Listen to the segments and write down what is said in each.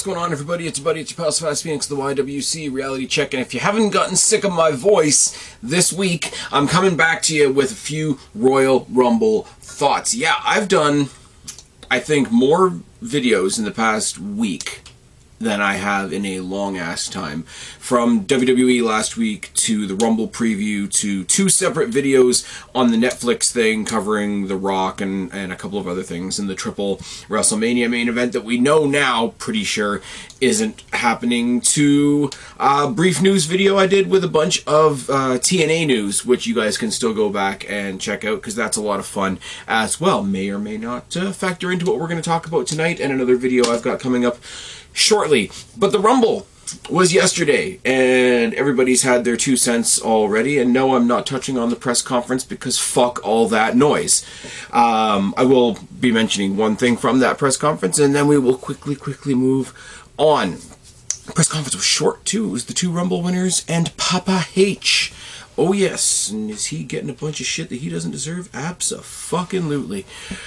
what's going on, everybody? It's your buddy, it's your pal, Fast Phoenix, the YWC Reality Check, and if you haven't gotten sick of my voice this week, I'm coming back to you with a few Royal Rumble thoughts. Yeah, I've done, I think, more videos in the past week than I have in a long-ass time. From WWE last week to the Rumble preview to two separate videos on the Netflix thing covering The Rock and a couple of other things, and the triple WrestleMania main event that we know now, pretty sure, isn't happening, to a brief news video I did with a bunch of TNA news, which you guys can still go back and check out because that's a lot of fun as well. May or may not factor into what we're going to talk about tonight, and another video I've got coming up shortly. But the Rumble was yesterday, and everybody's had their 2 cents already, and no, I'm not touching on the press conference because fuck all that noise. I will be mentioning one thing from that press conference, and then we will quickly move on. The press conference was short too. It was the two Rumble winners and Papa H. Oh yes, and is he getting a bunch of shit that he doesn't deserve? Abso-fucking-lutely.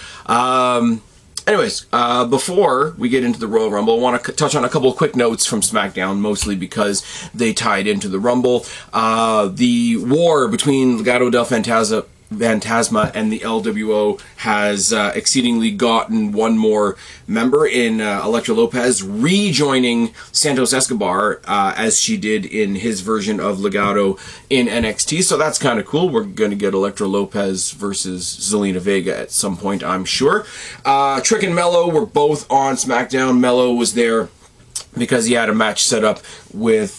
Anyways, before we get into the Royal Rumble, I want to touch on a couple of quick notes from SmackDown, mostly because they tied into the Rumble. The war between Legado del Fantasma and the LWO has exceedingly gotten one more member in Elektra Lopez, rejoining Santos Escobar as she did in his version of Legado in NXT. So that's kind of cool. We're going to get Elektra Lopez versus Zelina Vega at some point, I'm sure. Trick and Mello were both on SmackDown. Mello was there because he had a match set up with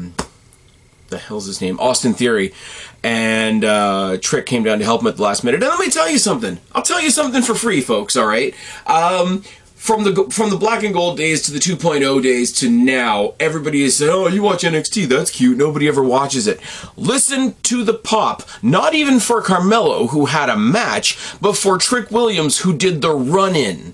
the hell's his name? Austin Theory. And Trick came down to help him at the last minute. And let me tell you something. I'll tell you something for free, folks, all right? From the Black and Gold days to the 2.0 days to now, everybody is saying, oh, you watch NXT, that's cute. Nobody ever watches it. Listen to the pop, not even for Carmelo, who had a match, but for Trick Williams, who did the run-in.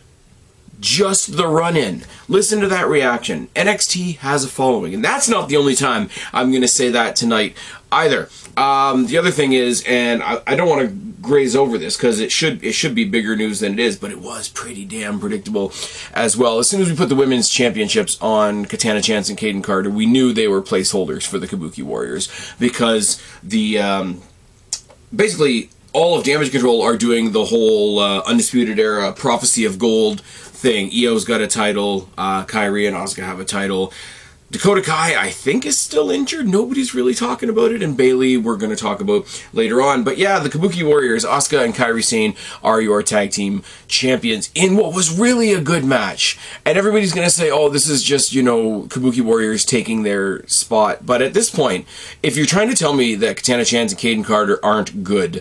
Just the run-in. Listen to that reaction. NXT has a following, and that's not the only time I'm going to say that tonight either. The other thing is, and I don't want to graze over this because it should be bigger news than it is, but it was pretty damn predictable as well. As soon as we put the women's championships on Katana Chance and Kayden Carter, we knew they were placeholders for the Kabuki Warriors because the basically all of Damage Control are doing the whole Undisputed Era Prophecy of Gold thing. Io's got a title, Kairi and Asuka have a title. Dakota Kai, I think, is still injured. Nobody's really talking about it. And Bayley, we're going to talk about later on. But yeah, the Kabuki Warriors, Asuka and Kairi Sane, are your tag team champions in what was really a good match. And everybody's going to say, oh, this is just, you know, Kabuki Warriors taking their spot. But at this point, if you're trying to tell me that Katana Chance and Kayden Carter aren't good,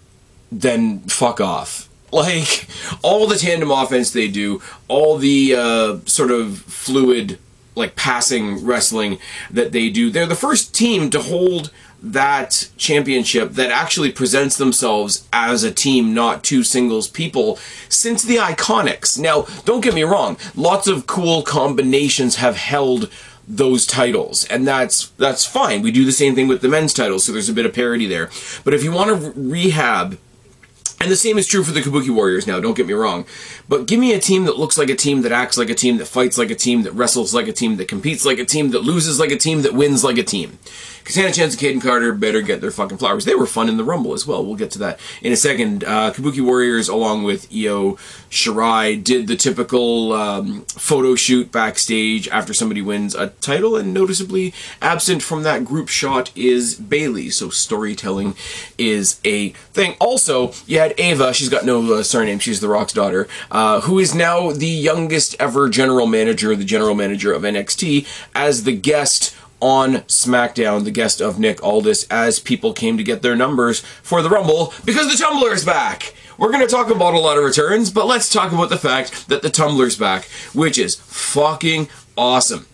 then fuck off. Like, all the tandem offense they do, all the sort of fluid, like, passing wrestling that they do, they're the first team to hold that championship that actually presents themselves as a team, not two singles people, since the Iconics. Now, don't get me wrong, lots of cool combinations have held those titles, and that's fine. We do the same thing with the men's titles, so there's a bit of parity there. But if you want to rehab, and the same is true for the Kabuki Warriors now, don't get me wrong. But give me a team that looks like a team, that acts like a team, that fights like a team, that wrestles like a team, that competes like a team, that loses like a team, that wins like a team. Katana Chance and Kayden Carter better get their fucking flowers. They were fun in the Rumble as well. We'll get to that in a second. Kabuki Warriors, along with Io Shirai, did the typical photo shoot backstage after somebody wins a title, and noticeably absent from that group shot is Bayley, so storytelling is a thing. Also, you had Ava, she's got no surname, she's The Rock's daughter, who is now the youngest ever general manager, the general manager of NXT, as the guest on SmackDown, the guest of Nick Aldis, as people came to get their numbers for the Rumble, because the Tumbler's back! We're going to talk about a lot of returns, but let's talk about the fact that the Tumbler's back, which is fucking awesome.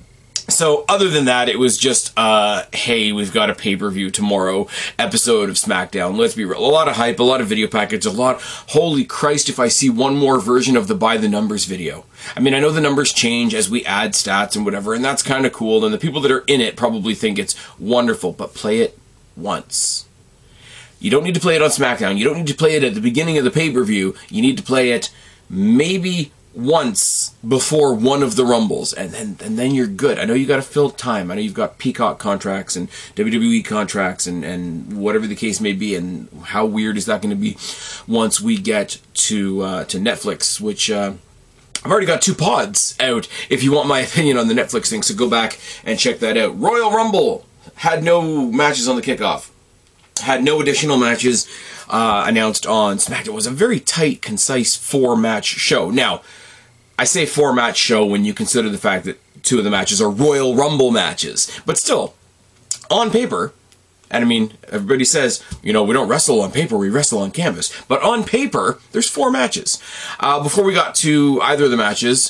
So, other than that, it was just, hey, we've got a pay-per-view tomorrow episode of SmackDown. Let's be real. A lot of hype, a lot of video package, holy Christ, if I see one more version of the By the Numbers video. I mean, I know the numbers change as we add stats and whatever, and that's kind of cool, and the people that are in it probably think it's wonderful, but play it once. You don't need to play it on SmackDown. You don't need to play it at the beginning of the pay-per-view. You need to play it maybe once before one of the Rumbles, and then you're good. I know you got to fill time. I know you've got Peacock contracts and WWE contracts and whatever the case may be. And how weird is that going to be once we get to Netflix, which I've already got 2 pods out. If you want my opinion on the Netflix thing, so go back and check that out. Royal Rumble had no matches on the kickoff. Had no additional matches announced on SmackDown. It was a very tight, concise 4-match show. Now, I say 4-match show when you consider the fact that 2 of the matches are Royal Rumble matches. But still, on paper, and I mean, everybody says, we don't wrestle on paper, we wrestle on canvas. But on paper, there's 4 matches. Before we got to either of the matches,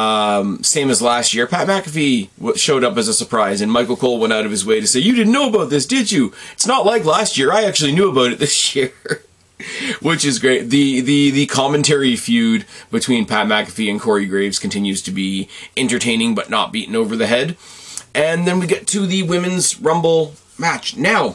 same as last year, Pat McAfee showed up as a surprise, and Michael Cole went out of his way to say, "You didn't know about this, did you? It's not like last year. I actually knew about it this year." Which is great. The commentary feud between Pat McAfee and Corey Graves continues to be entertaining but not beaten over the head. And then we get to the Women's Rumble match. Now,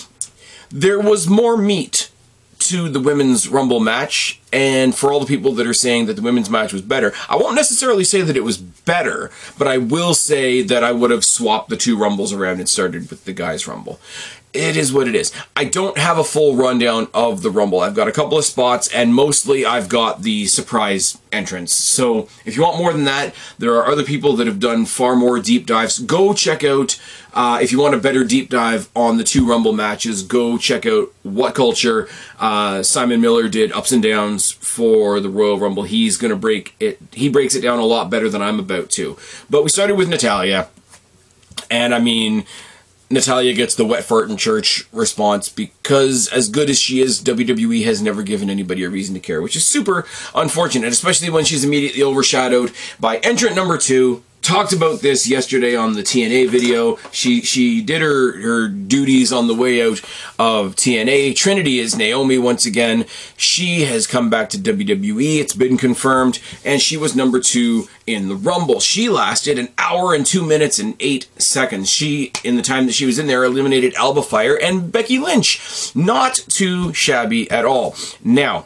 there was more meat to the Women's Rumble match, and for all the people that are saying that the women's match was better, I won't necessarily say that it was better, but I will say that I would have swapped the 2 Rumbles around and started with the guys' Rumble. It is what it is. I don't have a full rundown of the Rumble. I've got a couple of spots, and mostly I've got the surprise entrance. So if you want more than that, there are other people that have done far more deep dives. Go check out, if you want a better deep dive on the 2 Rumble matches, go check out What Culture. Simon Miller did ups and downs for the Royal Rumble. He's going to break it. He breaks it down a lot better than I'm about to. But we started with Natalya, and I mean, Natalya gets the wet fart in church response because, as good as she is, WWE has never given anybody a reason to care, which is super unfortunate, especially when she's immediately overshadowed by entrant number 2. Talked about this yesterday on the TNA video. She did her duties on the way out of TNA. Trinity is Naomi once again. She has come back to WWE. It's been confirmed. And she was number 2 in the Rumble. She lasted 1 hour and 2 minutes and 8 seconds. She, in the time that she was in there, eliminated Alba Fire and Becky Lynch. Not too shabby at all. Now,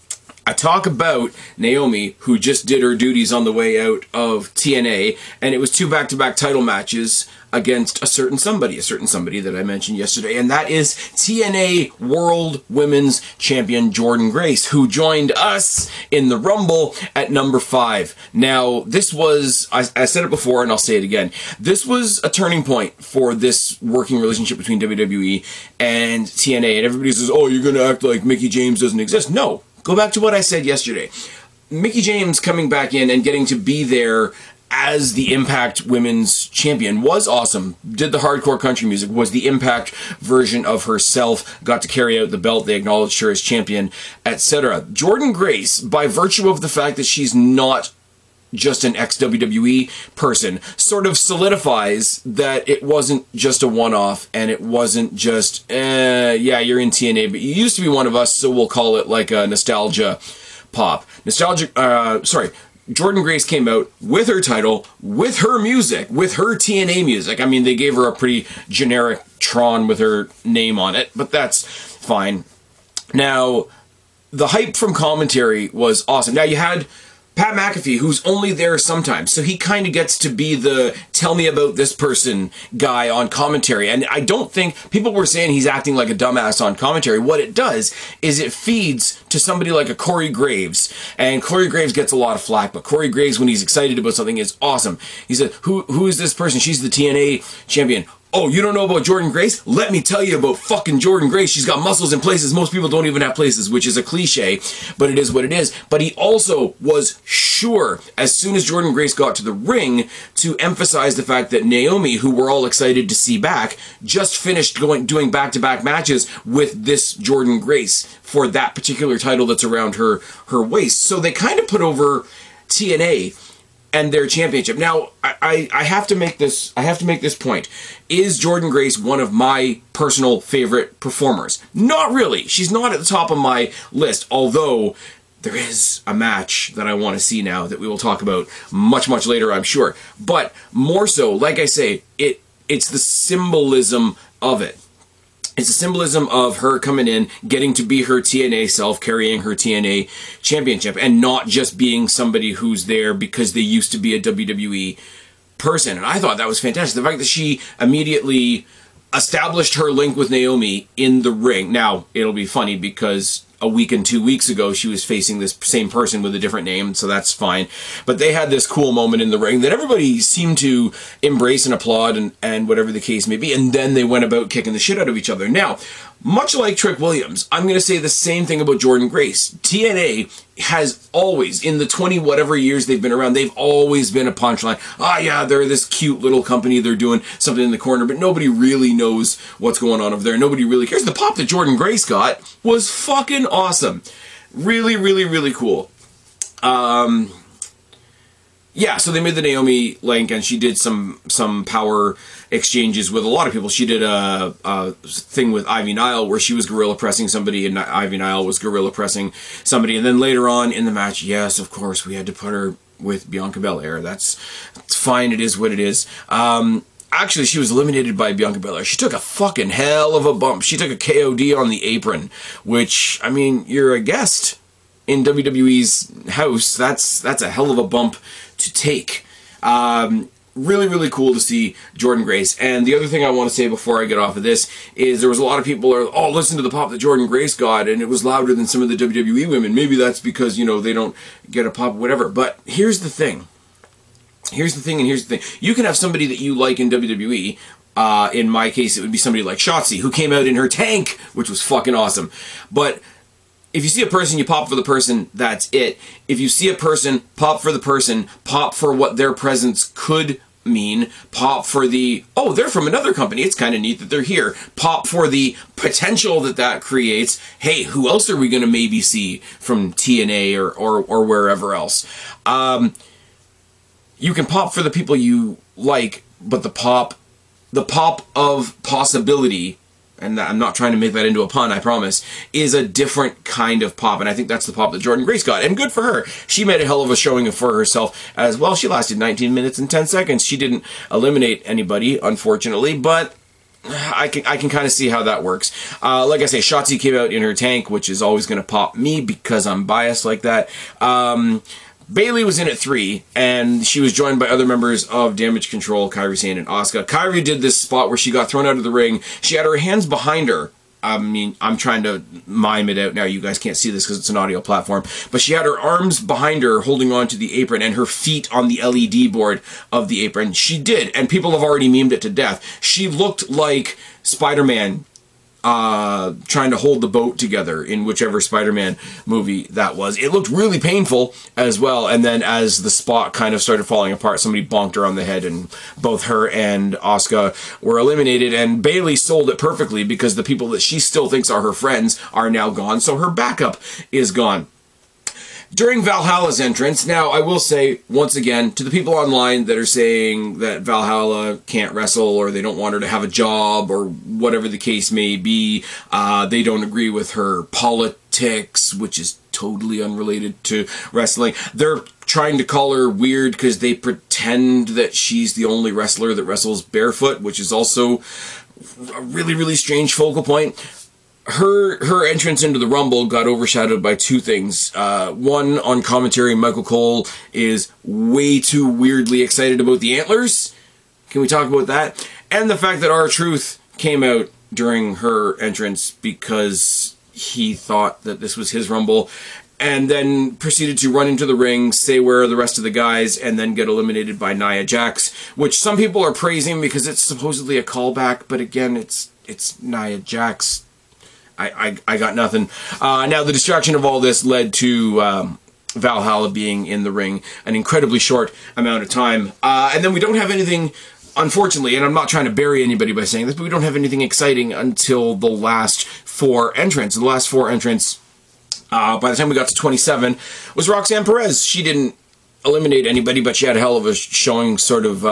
I talk about Naomi, who just did her duties on the way out of TNA, and it was 2 back-to-back title matches against a certain somebody that I mentioned yesterday, and that is TNA World Women's Champion Jordynne Grace, who joined us in the Rumble at number 5. Now, this was, I said it before and I'll say it again, this was a turning point for this working relationship between WWE and TNA, and everybody says, "Oh, you're going to act like Mickie James doesn't exist." No. Go back to what I said yesterday. Mickie James coming back in and getting to be there as the Impact Women's Champion was awesome. Did the hardcore country music, was the Impact version of herself, got to carry out the belt, they acknowledged her as champion, etc. Jordynne Grace, by virtue of the fact that she's not just an ex-WWE person, sort of solidifies that it wasn't just a one-off, and it wasn't just, yeah, you're in TNA, but you used to be one of us, so we'll call it like a nostalgia pop. Jordynne Grace came out with her title, with her music, with her TNA music. I mean, they gave her a pretty generic Tron with her name on it, but that's fine. Now, the hype from commentary was awesome. Now, you had Pat McAfee, who's only there sometimes, so he kind of gets to be the tell me about this person guy on commentary. And I don't think people were saying he's acting like a dumbass on commentary. What it does is it feeds to somebody like a Corey Graves, and Corey Graves gets a lot of flack, but Corey Graves, when he's excited about something, is awesome. He said, who is this person? She's the TNA champion. Oh, you don't know about Jordynne Grace? Let me tell you about fucking Jordynne Grace. She's got muscles in places most people don't even have places, which is a cliche, but it is what it is. But he also was sure, as soon as Jordynne Grace got to the ring, to emphasize the fact that Naomi, who we're all excited to see back, just finished doing back-to-back matches with this Jordynne Grace for that particular title that's around her waist. So they kind of put over TNA and their championship. Now, I have to make this point. Is Jordynne Grace one of my personal favorite performers? Not really. She's not at the top of my list, although there is a match that I want to see now that we will talk about much, much later, I'm sure. But more so, like I say, it's the symbolism of it. It's a symbolism of her coming in, getting to be her TNA self, carrying her TNA championship, and not just being somebody who's there because they used to be a WWE person. And I thought that was fantastic. The fact that she immediately established her link with Naomi in the ring. Now, it'll be funny because a week and 2 weeks ago, she was facing this same person with a different name, so that's fine. But they had this cool moment in the ring that everybody seemed to embrace and applaud and whatever the case may be, and then they went about kicking the shit out of each other. Now, much like Trick Williams, I'm going to say the same thing about Jordynne Grace. TNA has always, in the 20-whatever years they've been around, they've always been a punchline. Ah, yeah, they're this cute little company, they're doing something in the corner, but nobody really knows what's going on over there. Nobody really cares. The pop that Jordynne Grace got was fucking awesome. Really, really, really cool. Yeah, so they made the Naomi link, and she did some power exchanges with a lot of people. She did a thing with Ivy Nile where she was gorilla pressing somebody, and Ivy Nile was gorilla pressing somebody. And then later on in the match, yes, of course, we had to put her with Bianca Belair. That's fine. It is what it is. Actually, she was eliminated by Bianca Belair. She took a fucking hell of a bump. She took a KOD on the apron, which, I mean, you're a guest in WWE's house. That's a hell of a bump to take. Really, really cool to see Jordynne Grace. And the other thing I want to say before I get off of this is there was a lot of people are, oh, listen to the pop that Jordynne Grace got, and it was louder than some of the WWE women. Maybe that's because, you know, they don't get a pop, whatever. But here's the thing. Here's the thing, and here's the thing. You can have somebody that you like in WWE. In my case, it would be somebody like Shotzi, who came out in her tank, which was fucking awesome. But if you see a person, you pop for the person, that's it. If you see a person, pop for the person, pop for what their presence could mean, pop for the, oh, they're from another company, it's kind of neat that they're here, pop for the potential that that creates. Hey, who else are we going to maybe see from TNA or wherever else? You can pop for the people you like, but the pop of possibility, and I'm not trying to make that into a pun, I promise, is a different kind of pop. And I think that's the pop that Jordynne Grace got. And good for her. She made a hell of a showing for herself as well. She lasted 19 minutes and 10 seconds. She didn't eliminate anybody, unfortunately, but I can kind of see how that works. Like I say, Shotzi came out in her tank, which is always going to pop me because I'm biased like that. Bayley was in at 3, and she was joined by other members of Damage Control, Kairi Sane and Asuka. Kairi did this spot where she got thrown out of the ring. She had her hands behind her. I mean, I'm trying to mime it out now. You guys can't see this because it's an audio platform. But she had her arms behind her holding on to the apron and her feet on the LED board of the apron. She did, and people have already memed it to death. She looked like Spider-Man trying to hold the boat together in whichever Spider-Man movie that was. It looked really painful as well, and then as the spot kind of started falling apart, somebody bonked her on the head, and both her and Asuka were eliminated, and Bayley sold it perfectly because the people that she still thinks are her friends are now gone, so her backup is gone. During Valhalla's entrance, now I will say, once again, to the people online that are saying that Valhalla can't wrestle or they don't want her to have a job or whatever the case may be, they don't agree with her politics, which is totally unrelated to wrestling. They're trying to call her weird because they pretend that she's the only wrestler that wrestles barefoot, which is also a really, really strange focal point. Her entrance into the Rumble got overshadowed by two things. One, on commentary, Michael Cole is way too weirdly excited about the antlers. Can we talk about that? And the fact that R-Truth came out during her entrance because he thought that this was his Rumble, and then proceeded to run into the ring, say where are the rest of the guys, and then get eliminated by Nia Jax, which some people are praising because it's supposedly a callback, but again, it's Nia Jax. I got nothing. Now, the distraction of all this led to Valhalla being in the ring an incredibly short amount of time. And then we don't have anything, unfortunately, and I'm not trying to bury anybody by saying this, but we don't have anything exciting until the last 4 entrants. The last 4 entrants, by the time we got to 27, was Roxanne Perez. She didn't eliminate anybody, but she had a hell of a showing, sort of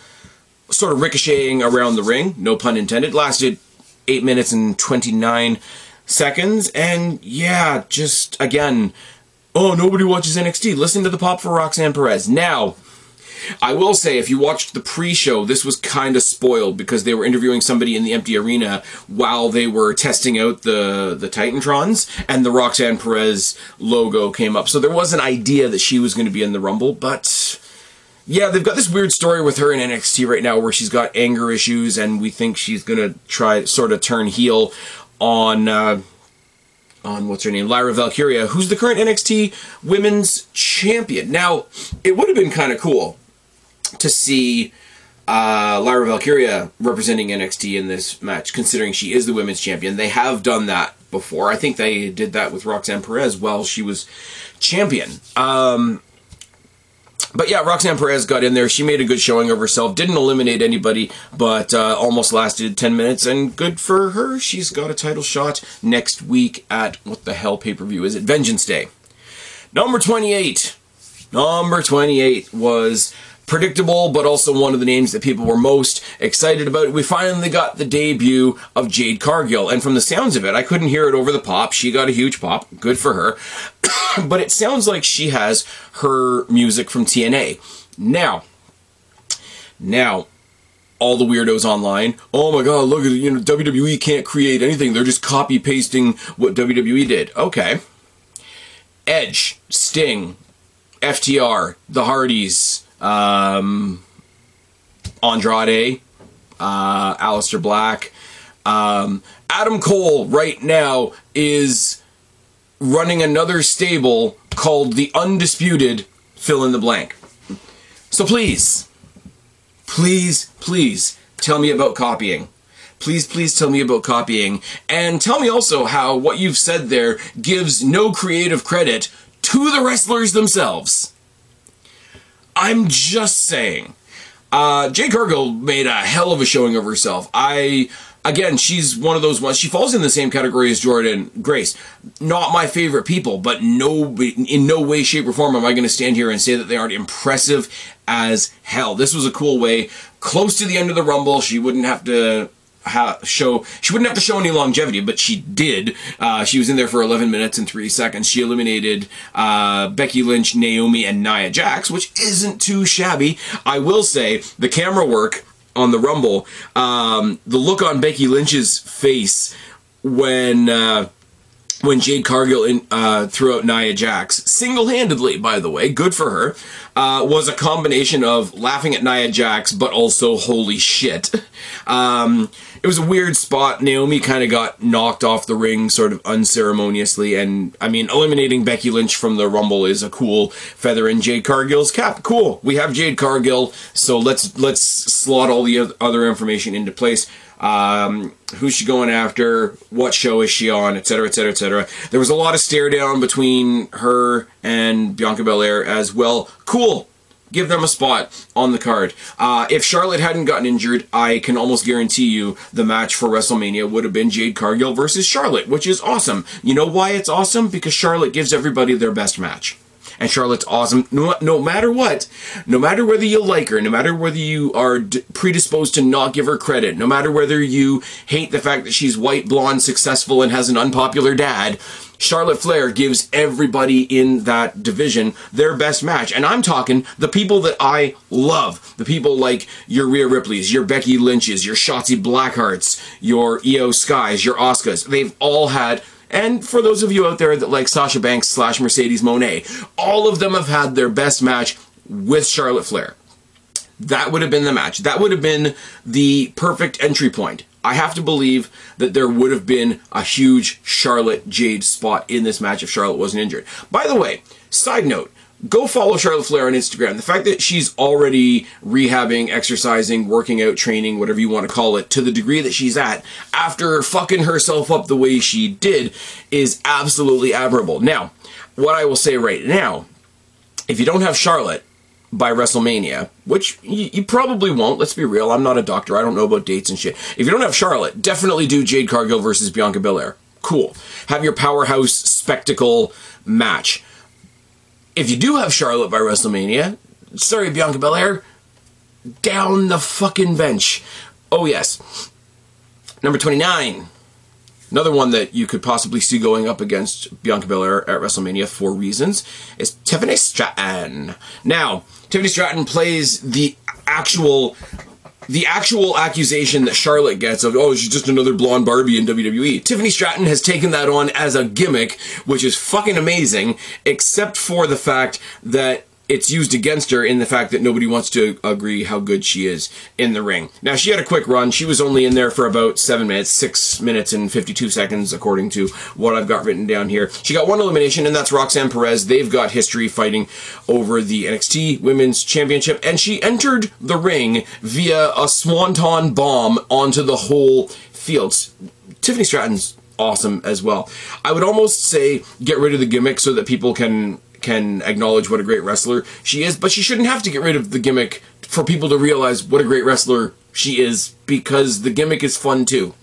ricocheting around the ring, no pun intended. Lasted 8 minutes and 29 seconds, and yeah, just, again, oh, nobody watches NXT. Listen to the pop for Roxanne Perez. Now, I will say, if you watched the pre-show, this was kind of spoiled because they were interviewing somebody in the empty arena while they were testing out the Titantrons, and the Roxanne Perez logo came up. So there was an idea that she was going to be in the Rumble, but yeah, they've got this weird story with her in NXT right now where she's got anger issues, and we think she's going to try sort of turn heel on what's her name, Lyra Valkyria, who's the current NXT Women's Champion. Now, it would have been kind of cool to see Lyra Valkyria representing NXT in this match, considering she is the Women's Champion. They have done that before. I think they did that with Roxanne Perez while she was champion. But yeah, Roxanne Perez got in there. She made a good showing of herself. Didn't eliminate anybody, but almost lasted 10 minutes. And good for her. She's got a title shot next week at, what the hell pay-per-view is it? Vengeance Day. Number 28. Number 28 was predictable, but also one of the names that people were most excited about. We finally got the debut of Jade Cargill, and from the sounds of it, I couldn't hear it over the pop. She got a huge pop. Good for her. But it sounds like she has her music from TNA. Now, all the weirdos online, oh my god, look at it, WWE can't create anything. They're just copy-pasting what WWE did. Okay. Edge, Sting, FTR, The Hardys, Andrade, Aleister Black, Adam Cole right now is running another stable called the Undisputed fill in the blank. So please tell me about copying. Please tell me about copying. And tell me also how what you've said there gives no creative credit to the wrestlers themselves. I'm just saying. Jade Cargill made a hell of a showing of herself. Again, she's one of those ones. She falls in the same category as Jordynne Grace. Not my favorite people, but in no way, shape, or form am I going to stand here and say that they aren't impressive as hell. This was a cool way. Close to the end of the Rumble, she wouldn't have to show any longevity, but she did. She was in there for 11 minutes and 3 seconds. She eliminated Becky Lynch, Naomi, and Nia Jax, which isn't too shabby. I will say the camera work on the Rumble, the look on Becky Lynch's face when Jade Cargill threw out Nia Jax, single-handedly, by the way, good for her, was a combination of laughing at Nia Jax, but also holy shit. It was a weird spot. Naomi kind of got knocked off the ring sort of unceremoniously, and, I mean, eliminating Becky Lynch from the Rumble is a cool feather in Jade Cargill's cap. Cool. We have Jade Cargill, so let's slot all the other information into place. Who's she going after? What show is she on? Etc., etc., etc. There was a lot of stare down between her and Bianca Belair as well. Cool. Give them a spot on the card. If Charlotte hadn't gotten injured, I can almost guarantee you the match for WrestleMania would have been Jade Cargill versus Charlotte, which is awesome. You know why it's awesome? Because Charlotte gives everybody their best match. And Charlotte's awesome no matter what. No matter whether you like her, no matter whether you are predisposed to not give her credit, no matter whether you hate the fact that she's white, blonde, successful, and has an unpopular dad, Charlotte Flair gives everybody in that division their best match. And I'm talking the people that I love. The people like your Rhea Ripleys, your Becky Lynches, your Shotzi Blackhearts, your Io Skys, your Asukas. They've all had... And for those of you out there that like Sasha Banks / Mercedes Moné, all of them have had their best match with Charlotte Flair. That would have been the match. That would have been the perfect entry point. I have to believe that there would have been a huge Charlotte Jade spot in this match if Charlotte wasn't injured. By the way, side note, go follow Charlotte Flair on Instagram. The fact that she's already rehabbing, exercising, working out, training, whatever you want to call it, to the degree that she's at, after fucking herself up the way she did, is absolutely admirable. Now, what I will say right now, if you don't have Charlotte by WrestleMania, which you probably won't, let's be real, I'm not a doctor, I don't know about dates and shit. If you don't have Charlotte, definitely do Jade Cargill versus Bianca Belair. Cool. Have your powerhouse spectacle match. If you do have Charlotte by WrestleMania, sorry, Bianca Belair, down the fucking bench. Oh, yes. Number 29. Another one that you could possibly see going up against Bianca Belair at WrestleMania for reasons is Tiffany Stratton. Now, Tiffany Stratton plays the actual accusation that Charlotte gets of, oh, she's just another blonde Barbie in WWE. Tiffany Stratton has taken that on as a gimmick, which is fucking amazing, except for the fact that it's used against her in the fact that nobody wants to agree how good she is in the ring. Now, she had a quick run. She was only in there for about 7 minutes, 6 minutes and 52 seconds, according to what I've got written down here. She got one elimination, and that's Roxanne Perez. They've got history fighting over the NXT Women's Championship, and she entered the ring via a swanton bomb onto the whole field. Tiffany Stratton's awesome as well. I would almost say get rid of the gimmick so that people can acknowledge what a great wrestler she is, but she shouldn't have to get rid of the gimmick for people to realize what a great wrestler she is, because the gimmick is fun too.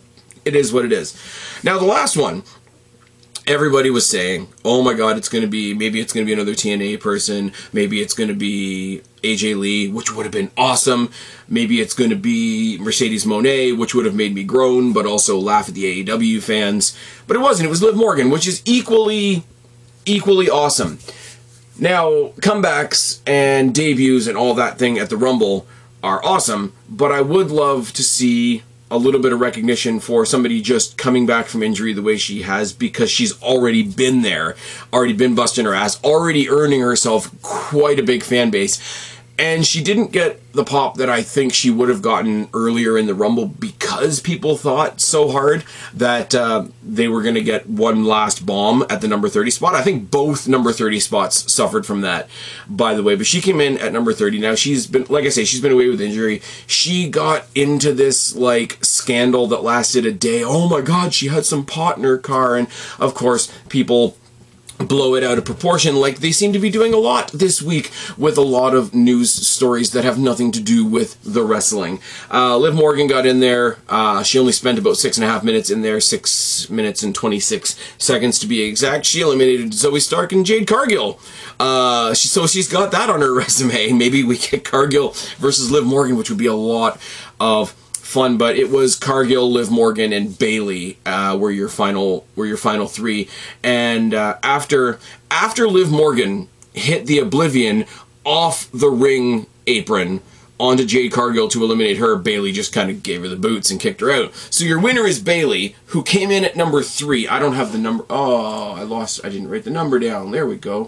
It is what it is. Now, the last one, everybody was saying, oh my god, maybe it's going to be another TNA person, maybe it's going to be AJ Lee, which would have been awesome, maybe it's going to be Mercedes Moné, which would have made me groan, but also laugh at the AEW fans, but it wasn't. It was Liv Morgan, which is equally awesome. Now, comebacks and debuts and all that thing at the Rumble are awesome, but I would love to see a little bit of recognition for somebody just coming back from injury the way she has, because she's already been there, already been busting her ass, already earning herself quite a big fan base. And she didn't get the pop that I think she would have gotten earlier in the Rumble because people thought so hard that they were going to get one last bomb at the number 30 spot. I think both number 30 spots suffered from that, by the way. But she came in at number 30. Now, she's been, like I say, she's been away with injury. She got into this, like, scandal that lasted a day. Oh my god, she had some pot in her car. And, of course, people blow it out of proportion, like they seem to be doing a lot this week with a lot of news stories that have nothing to do with the wrestling. Liv Morgan got in there. She only spent about 6.5 minutes in there, 6 minutes and 26 seconds to be exact. She eliminated Zoe Stark and Jade Cargill. So she's got that on her resume. Maybe we get Cargill versus Liv Morgan, which would be a lot of fun, but it was Cargill, Liv Morgan, and Bayley were your final three. And after Liv Morgan hit the Oblivion off the ring apron onto Jade Cargill to eliminate her, Bayley just kind of gave her the boots and kicked her out. So your winner is Bayley, who came in at number 3. I don't have the number. Oh, I didn't write the number down. There we go.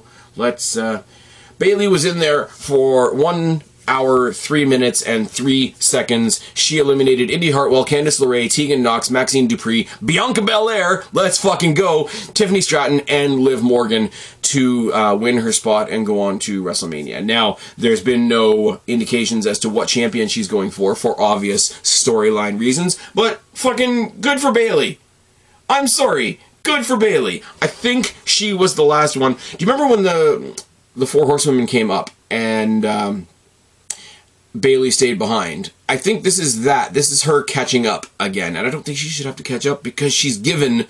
Bayley was in there for 1 hour, 3 minutes, and 3 seconds. She eliminated Indy Hartwell, Candice LeRae, Tegan Nox, Maxine Dupree, Bianca Belair, let's fucking go, Tiffany Stratton, and Liv Morgan to win her spot and go on to WrestleMania. Now, there's been no indications as to what champion she's going for obvious storyline reasons, but fucking good for Bayley. I'm sorry, good for Bayley. I think she was the last one. Do you remember when the 4 Horsewomen came up and Bayley stayed behind? I think this is that. This is her catching up again. And I don't think she should have to catch up because she's given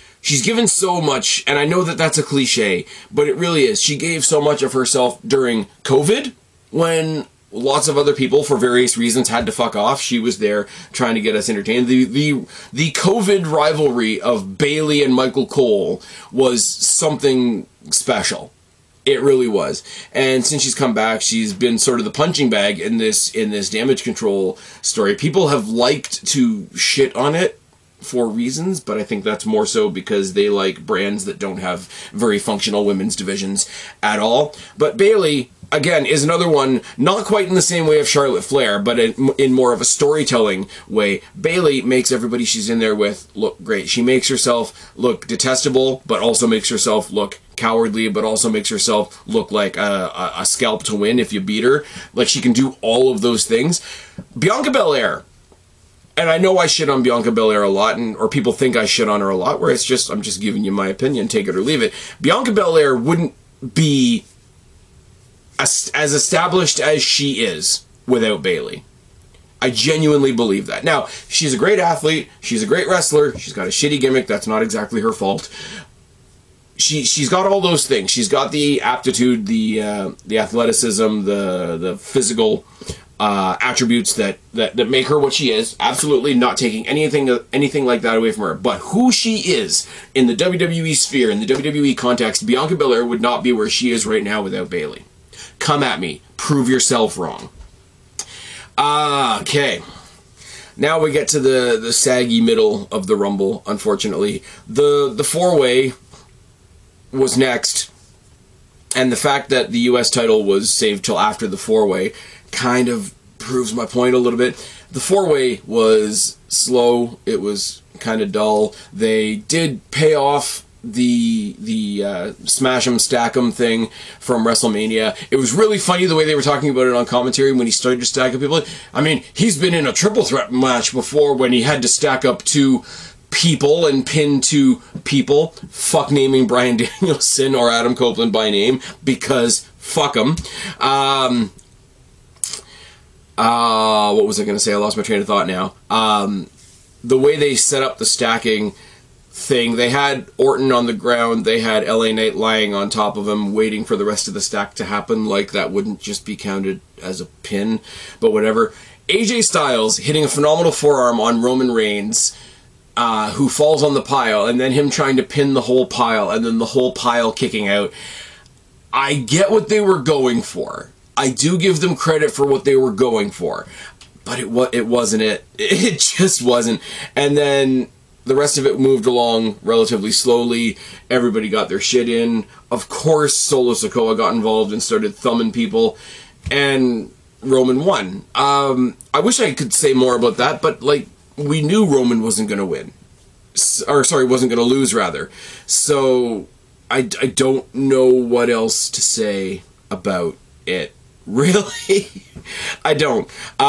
so much. And I know that that's a cliche, but it really is. She gave so much of herself during COVID when lots of other people, for various reasons, had to fuck off. She was there trying to get us entertained. The COVID rivalry of Bayley and Michael Cole was something special. It really was. And since she's come back, she's been sort of the punching bag in this Damage Control story. People have liked to shit on it for reasons, but I think that's more so because they like brands that don't have very functional women's divisions at all. But Bayley, again, is another one, not quite in the same way of Charlotte Flair, but in more of a storytelling way. Bayley makes everybody she's in there with look great. She makes herself look detestable, but also makes herself look cowardly, but also makes herself look like a scalp to win if you beat her. Like, she can do all of those things. Bianca Belair, and I know I shit on Bianca Belair a lot, or people think I shit on her a lot, where it's just, I'm just giving you my opinion, take it or leave it. Bianca Belair wouldn't be as established as she is without Bayley. I genuinely believe that. Now, she's a great athlete, she's a great wrestler, she's got a shitty gimmick, that's not exactly her fault. She's got all those things. She's got the aptitude, the athleticism, the physical attributes that make her what she is. Absolutely not taking anything like that away from her. But who she is in the WWE sphere, in the WWE context, Bianca Belair would not be where she is right now without Bayley. Come at me. Prove yourself wrong. Okay. Now we get to the saggy middle of the Rumble, unfortunately. The four-way was next, and the fact that the U.S. title was saved till after the four-way kind of proves my point a little bit. The four-way was slow. It was kind of dull. They did pay off the smash 'em stack 'em thing from WrestleMania. It was really funny the way they were talking about it on commentary when he started to stack up people. I mean, he's been in a triple threat match before when he had to stack up two people and pin two people. Fuck naming Bryan Danielson or Adam Copeland by name, because fuck them. What was I going to say? I lost my train of thought now. The way they set up the stacking thing, they had Orton on the ground, they had LA Knight lying on top of him waiting for the rest of the stack to happen, like that wouldn't just be counted as a pin, but whatever. AJ Styles hitting a phenomenal forearm on Roman Reigns, who falls on the pile, and then him trying to pin the whole pile, and then the whole pile kicking out. I get what they were going for. I do give them credit for what they were going for, but it wasn't it. It just wasn't. And then the rest of it moved along relatively slowly. Everybody got their shit in. Of course, Solo Sikoa got involved and started thumbing people, and Roman won. I wish I could say more about that, but like, we knew Roman wasn't going to win. Or sorry, wasn't going to lose, rather. So I don't know what else to say about it. Really? I don't.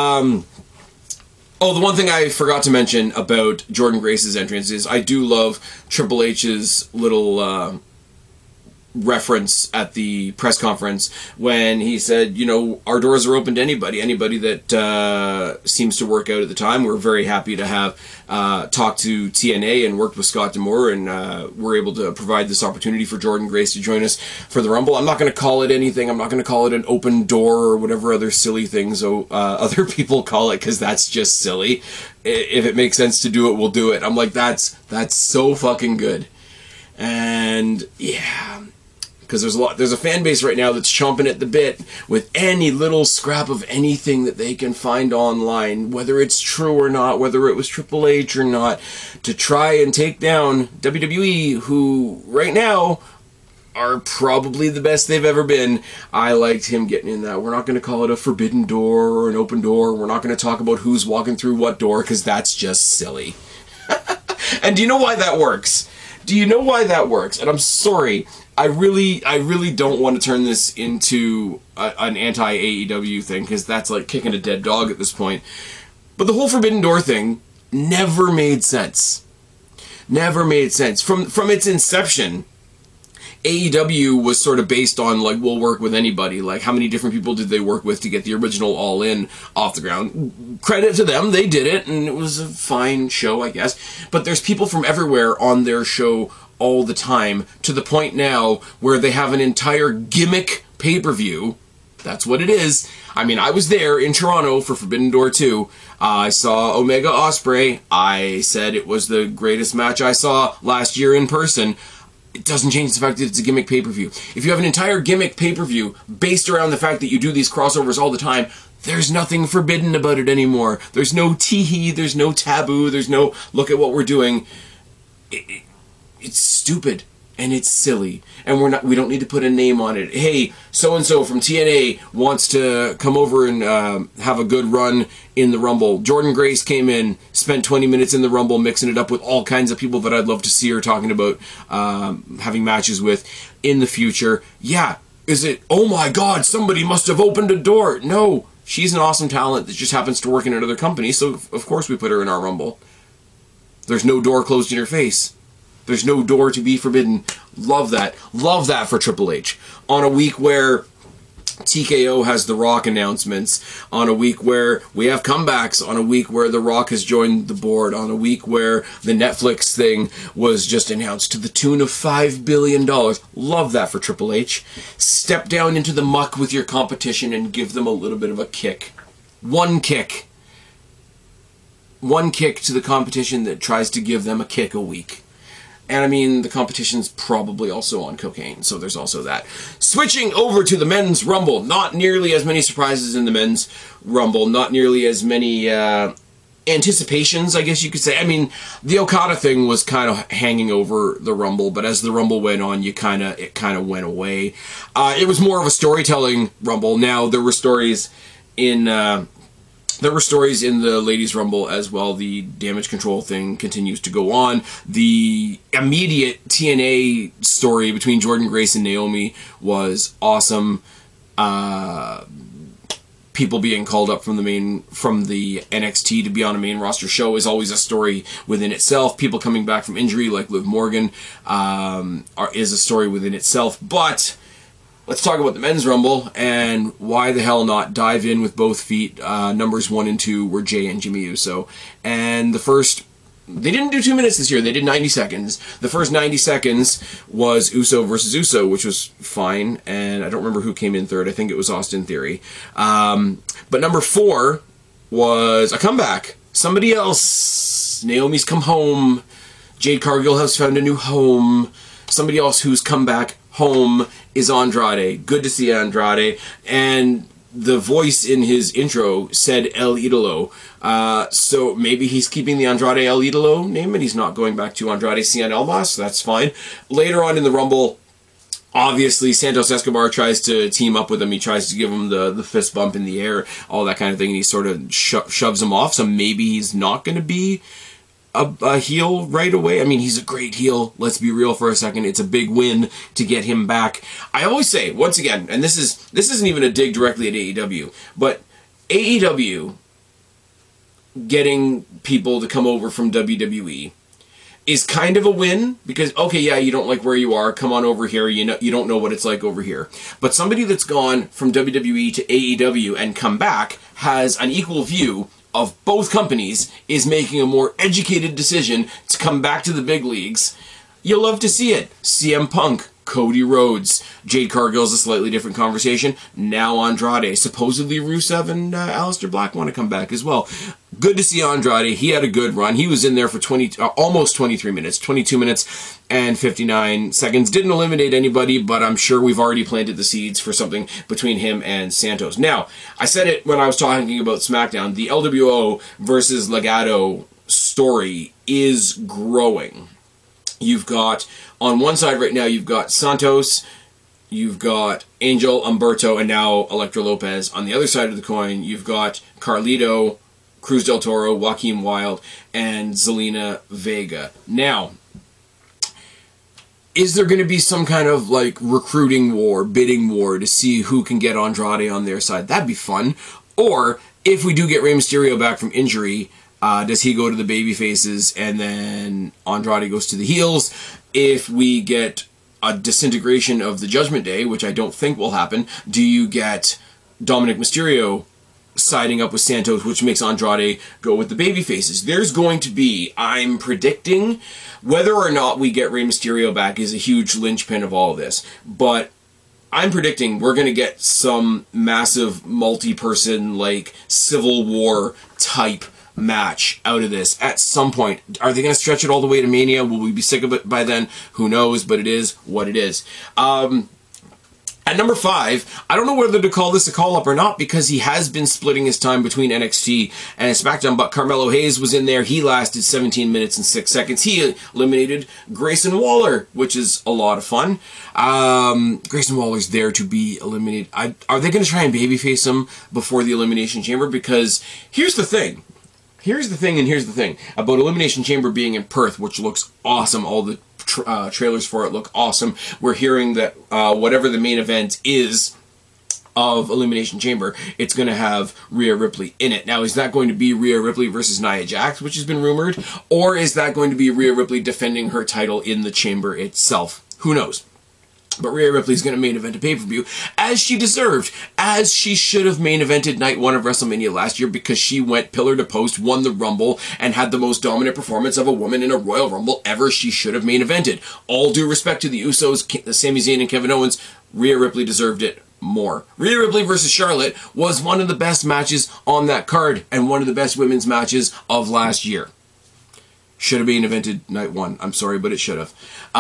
Oh, the one thing I forgot to mention about Jordynne Grace's entrance is I do love Triple H's little reference at the press conference when he said, you know, our doors are open to anybody that seems to work out at the time. We're very happy to have talked to TNA and worked with Scott D'Amore, and we're able to provide this opportunity for Jordynne Grace to join us for the Rumble. I'm not going to call it anything. I'm not going to call it an open door or whatever other silly things other people call it, because that's just silly. If it makes sense to do it, we'll do it. I'm like, that's so fucking good. And yeah, because there's a fan base right now that's chomping at the bit with any little scrap of anything that they can find online, whether it's true or not, whether it was Triple H or not, to try and take down WWE, who right now are probably the best they've ever been. I liked him getting in that. We're not going to call it a forbidden door or an open door. We're not going to talk about who's walking through what door, because that's just silly. And do you know why that works? Do you know why that works? And I'm sorry, I really don't want to turn this into an anti-AEW thing, because that's like kicking a dead dog at this point. But the whole Forbidden Door thing never made sense. Never made sense. From its inception, AEW was sort of based on, like, we'll work with anybody. Like, how many different people did they work with to get the original All In off the ground? Credit to them, they did it, and it was a fine show, I guess. But there's people from everywhere on their show all the time, to the point now where they have an entire gimmick pay-per-view. That's what it is. I mean, I was there in Toronto for Forbidden Door 2. I saw Omega Ospreay. I said it was the greatest match I saw last year in person. It doesn't change the fact that it's a gimmick pay-per-view. If you have an entire gimmick pay-per-view based around the fact that you do these crossovers all the time, there's nothing forbidden about it anymore. There's no tee-hee, there's no taboo, there's no look at what we're doing. It's stupid and it's silly, and we don't need to put a name on it. Hey, so and so from TNA wants to come over and have a good run in the Rumble. Jordynne Grace came in, spent 20 minutes in the Rumble, mixing it up with all kinds of people that I'd love to see her talking about having matches with in the future. Yeah, is it, oh my god, somebody must have opened a door? No, she's an awesome talent that just happens to work in another company, so of course we put her in our Rumble. There's no door closed in her face. There's no door to be forbidden. Love that. Love that for Triple H. On a week where TKO has The Rock announcements, on a week where we have comebacks, on a week where The Rock has joined the board, on a week where the Netflix thing was just announced to the tune of $5 billion. Love that for Triple H. Step down into the muck with your competition and give them a little bit of a kick. one kick to the competition that tries to give them a kick a week. And I mean, the competition's probably also on cocaine, so there's also that. Switching over to the men's rumble, not nearly as many surprises in the men's rumble, not nearly as many anticipations, I guess you could say. I mean, the Okada thing was kind of hanging over the rumble, but as the rumble went on, it kind of went away. It was more of a storytelling rumble. Now there were stories in the Ladies' Rumble as well. The Damage Control thing continues to go on. The immediate TNA story between Jordynne Grace and Naomi was awesome. People being called up from the NXT to be on a main roster show is always a story within itself. People coming back from injury, like Liv Morgan, is a story within itself. But let's talk about the men's rumble, and why the hell not dive in with both feet. Numbers 1 and 2 were Jay and Jimmy Uso, and they didn't do 2 minutes this year, they did 90 seconds. The first 90 seconds was Uso versus Uso, which was fine, and I don't remember who came in third. I think it was Austin Theory. But number 4 was a comeback. Somebody else. Naomi's come home. Jade Cargill has found a new home. Somebody else who's come back home is Andrade. Good to see Andrade. And the voice in his intro said El Idolo. So maybe he's keeping the Andrade El Idolo name and he's not going back to Andrade Cien Almas. That's fine. Later on in the Rumble, obviously Santos Escobar tries to team up with him. He tries to give him the fist bump in the air, all that kind of thing, and he sort of shoves him off. So maybe he's not going to be a heel right away. I mean, he's a great heel. Let's be real for a second. It's a big win to get him back. I always say, once again, and this isn't even a dig directly at AEW, but AEW getting people to come over from WWE is kind of a win, because, okay, yeah, you don't like where you are, come on over here, you don't know what it's like over here. But somebody that's gone from WWE to AEW and come back has an equal view of both companies, is making a more educated decision to come back to the big leagues. You'll love to see it. CM Punk, Cody Rhodes, Jade Cargill's a slightly different conversation. Now Andrade. Supposedly Rusev and Aleister Black want to come back as well. Good to see Andrade. He had a good run. He was in there for almost 23 minutes, 22 minutes and 59 seconds. Didn't eliminate anybody, but I'm sure we've already planted the seeds for something between him and Santos. Now, I said it when I was talking about SmackDown. The LWO versus Legado story is growing. You've got, on one side right now, you've got Santos, you've got Angel, Humberto, and now Elektra Lopez. On the other side of the coin, you've got Carlito, Cruz del Toro, Joaquin Wilde, and Zelina Vega. Now, is there going to be some kind of like recruiting war, bidding war to see who can get Andrade on their side? That'd be fun. Or, if we do get Rey Mysterio back from injury, does he go to the baby faces and then Andrade goes to the heels? If we get a disintegration of the Judgment Day, which I don't think will happen, do you get Dominic Mysterio siding up with Santos, which makes Andrade go with the baby faces? There's going to be, I'm predicting, whether or not we get Rey Mysterio back is a huge linchpin of all of this, but I'm predicting we're going to get some massive multi-person, like, Civil War type match out of this at some point. Are they going to stretch it all the way to Mania? Will we be sick of it by then? Who knows, but it is what it is. At number 5, I don't know whether to call this a call-up or not, because he has been splitting his time between NXT and SmackDown, but Carmelo Hayes was in there. He lasted 17 minutes and 6 seconds. He eliminated Grayson Waller, which is a lot of fun. Grayson Waller's there to be eliminated. Are they going to try and babyface him before the Elimination Chamber? Because here's the thing. Here's the thing about Elimination Chamber being in Perth, which looks awesome. All the trailers for it look awesome. We're hearing that whatever the main event is of Elimination Chamber, it's going to have Rhea Ripley in it. Now, is that going to be Rhea Ripley versus Nia Jax, which has been rumored? Or is that going to be Rhea Ripley defending her title in the chamber itself? Who knows? But Rhea Ripley's going to main event a pay-per-view, as she deserved, as she should have main evented Night 1 of WrestleMania last year, because she went pillar to post, won the Rumble, and had the most dominant performance of a woman in a Royal Rumble ever. She should have main evented. All due respect to the Usos, Sami Zayn and Kevin Owens, Rhea Ripley deserved it more. Rhea Ripley versus Charlotte was one of the best matches on that card and one of the best women's matches of last year. Should have been evented night one. I'm sorry, but it should have.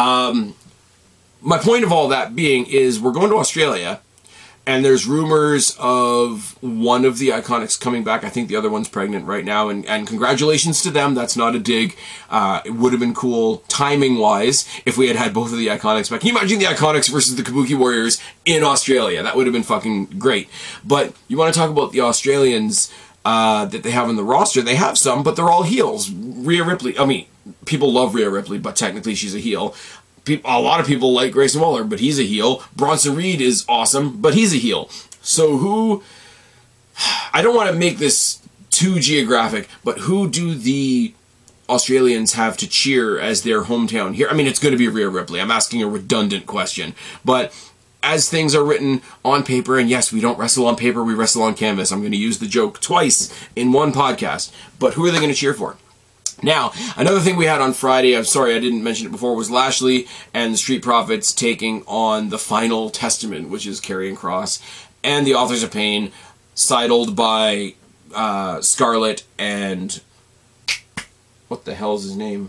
My point of all that being is we're going to Australia, and there's rumors of one of the Iconics coming back. I think the other one's pregnant right now, and congratulations to them. That's not a dig. It would have been cool, timing-wise, if we had had both of the Iconics back. Can you imagine the Iconics versus the Kabuki Warriors in Australia? That would have been fucking great. But you want to talk about the Australians that they have on the roster? They have some, but they're all heels. Rhea Ripley, I mean, people love Rhea Ripley, but technically she's a heel. A lot of people like Grayson Waller, but he's a heel. Bronson Reed is awesome, but he's a heel. So who... I don't want to make this too geographic, but who do the Australians have to cheer as their hometown here? I mean, it's going to be Rhea Ripley. I'm asking a redundant question. But as things are written on paper, and yes, we don't wrestle on paper, we wrestle on canvas. I'm going to use the joke twice in one podcast. But who are they going to cheer for? Now, another thing we had on Friday, I'm sorry I didn't mention it before, was Lashley and the Street Profits taking on the Final Testament, which is Karrion Kross, and the Authors of Pain, sidled by Scarlett and... what the hell is his name?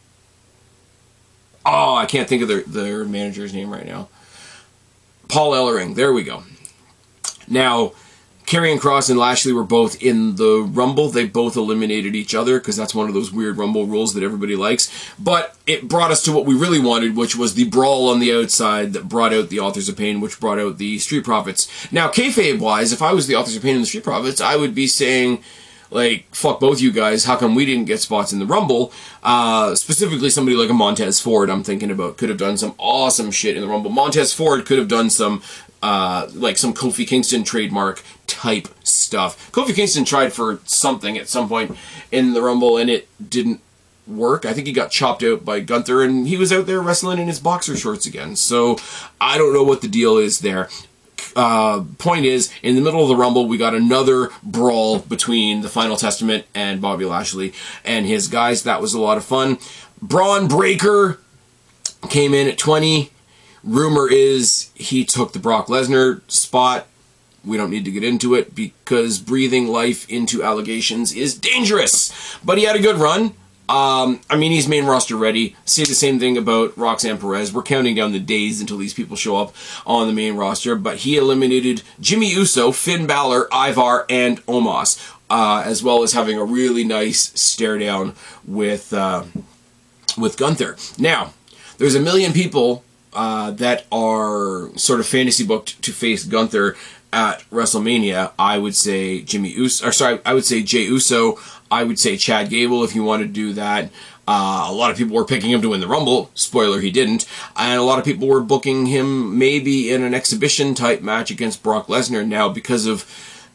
Oh, I can't think of their manager's name right now. Paul Ellering, there we go. Now... Karrion Kross and Lashley were both in the Rumble. They both eliminated each other because that's one of those weird Rumble rules that everybody likes. But it brought us to what we really wanted, which was the brawl on the outside that brought out the Authors of Pain, which brought out the Street Profits. Now, kayfabe-wise, if I was the Authors of Pain and the Street Profits, I would be saying, like, fuck both you guys, how come we didn't get spots in the Rumble? Specifically somebody like a Montez Ford, I'm thinking about, could have done some awesome shit in the Rumble. Montez Ford could have done some... like some Kofi Kingston trademark type stuff. Kofi Kingston tried for something at some point in the Rumble and it didn't work. I think he got chopped out by Gunther and he was out there wrestling in his boxer shorts again. So I don't know what the deal is there. Point is, in the middle of the Rumble, we got another brawl between the Final Testament and Bobby Lashley and his guys. That was a lot of fun. Braun Breaker came in at 20. Rumor is he took the Brock Lesnar spot. We don't need to get into it because breathing life into allegations is dangerous. But he had a good run. I mean, he's main roster ready. Say the same thing about Roxanne Perez. We're counting down the days until these people show up on the main roster. But he eliminated Jimmy Uso, Finn Balor, Ivar, and Omos, as well as having a really nice stare down with Gunther. Now, there's a million people that are sort of fantasy booked to face Gunther at WrestleMania. I would say I would say Jey Uso. I would say Chad Gable if you want to do that. A lot of people were picking him to win the Rumble. Spoiler, he didn't. And a lot of people were booking him maybe in an exhibition type match against Brock Lesnar. Now, because of